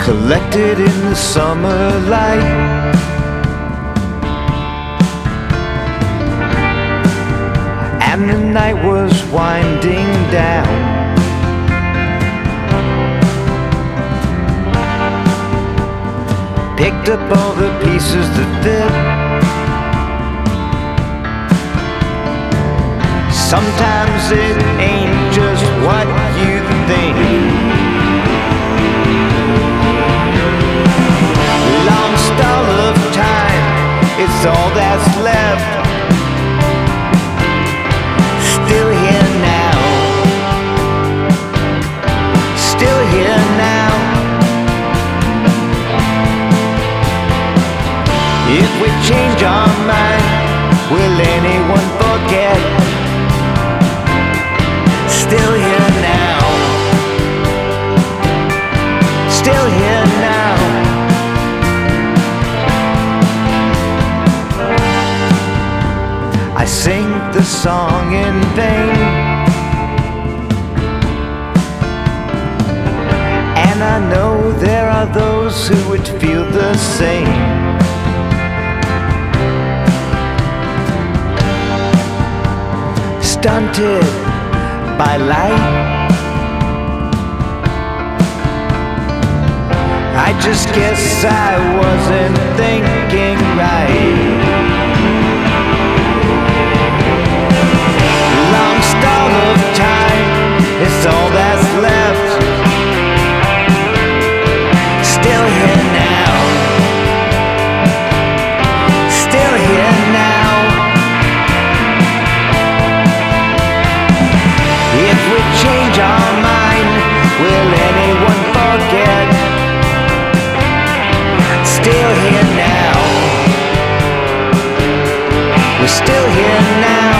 collected in the summer light. And the night was winding down. Picked up all the pieces that fit. Sometimes it ain't just what you think. Long stall of time, it's all that's left. Still here now. Still here now. If we change our mind, will anyone forget? Still here now. Still here now. I sing the song in vain, and I know there are those who would feel the same. Stunted by light, I just guess I wasn't thinking right. Long stall of time, it's all that's left. Still here now. Still here now. If we change our mind, will anyone forget? Still here now. We're still here now.